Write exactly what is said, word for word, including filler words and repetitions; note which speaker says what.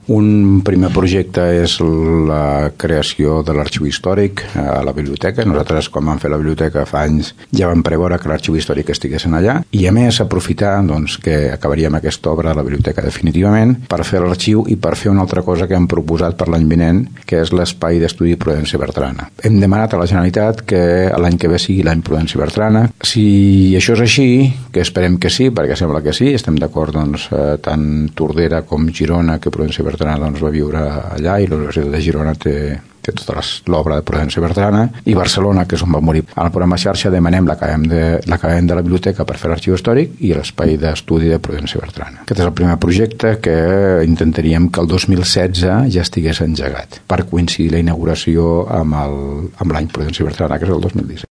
Speaker 1: Un primer projecte és la creació de l'arxiu històric a la biblioteca. Nosaltres, quan vam fer la biblioteca fa anys, ja vam preveure que l'arxiu històric estiguessin allà, i a més aprofitar doncs, que acabaríem aquesta obra a la biblioteca definitivament per fer l'arxiu i per fer una altra cosa que hem proposat per l'any vinent, que és l'espai d'estudi Prudència Bertrana. Hem demanat a la Generalitat que l'any que ve sigui l'any Prudència Bertrana. Si això és així, que esperem que sí, perquè sembla que sí, estem d'acord doncs, tant Tordera com Girona, que Prudència Bertrana doncs, va viure allà, i la Universitat de Girona té, té tota l'obra de Prudència Bertrana, i Barcelona, que és on va morir. Al programa xarxa demanem l'acabem de, l'acabem de la biblioteca per fer l'arxiu històric i l'espai d'estudi de Prudència Bertrana. Aquest és el primer projecte que intentaríem que el dos mil setze ja estigués engegat per coincidir la inauguració amb el, amb l'any Prudència Bertrana, que és el dos mil disset.